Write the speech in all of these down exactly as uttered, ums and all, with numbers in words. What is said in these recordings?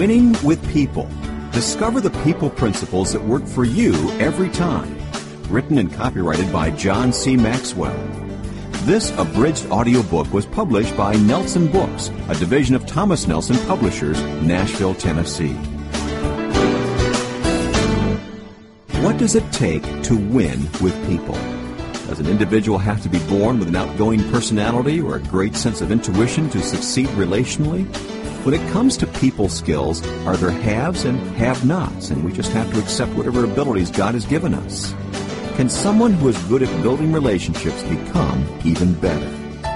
Winning with People. Discover the people principles that work for you every time. Written and copyrighted by John C. Maxwell. This abridged audiobook was published by Nelson Books, a division of Thomas Nelson Publishers, Nashville, Tennessee. What does it take to win with people? Does an individual have to be born with an outgoing personality or a great sense of intuition to succeed relationally? When it comes to people skills, are there haves and have-nots, and we just have to accept whatever abilities God has given us? Can someone who is good at building relationships become even better?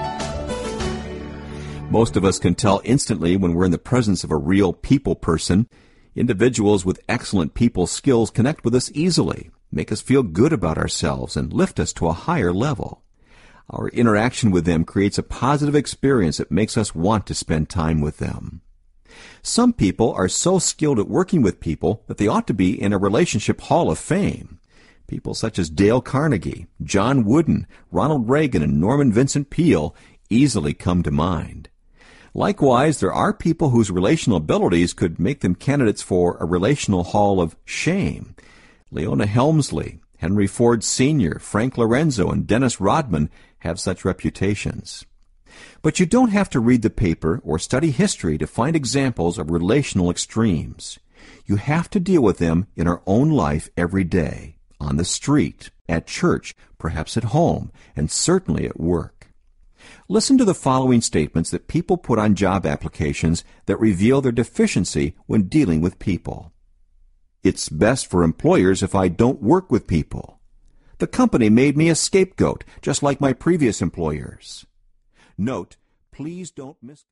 Most of us can tell instantly when we're in the presence of a real people person. Individuals with excellent people skills connect with us easily, make us feel good about ourselves, and lift us to a higher level. Our interaction with them creates a positive experience that makes us want to spend time with them. Some people are so skilled at working with people that they ought to be in a relationship hall of fame. People such as Dale Carnegie, John Wooden, Ronald Reagan, and Norman Vincent Peale easily come to mind. Likewise, there are people whose relational abilities could make them candidates for a relational hall of shame. Leona Helmsley, Henry Ford Senior, Frank Lorenzo, and Dennis Rodman have such reputations. But you don't have to read the paper or study history to find examples of relational extremes. You have to deal with them in our own life every day. On the street, at church, perhaps at home, and certainly at work. Listen to the following statements that people put on job applications that reveal their deficiency when dealing with people. It's best for employers if I don't work with people. The company made me a scapegoat, just like my previous employers. Note, please don't miss...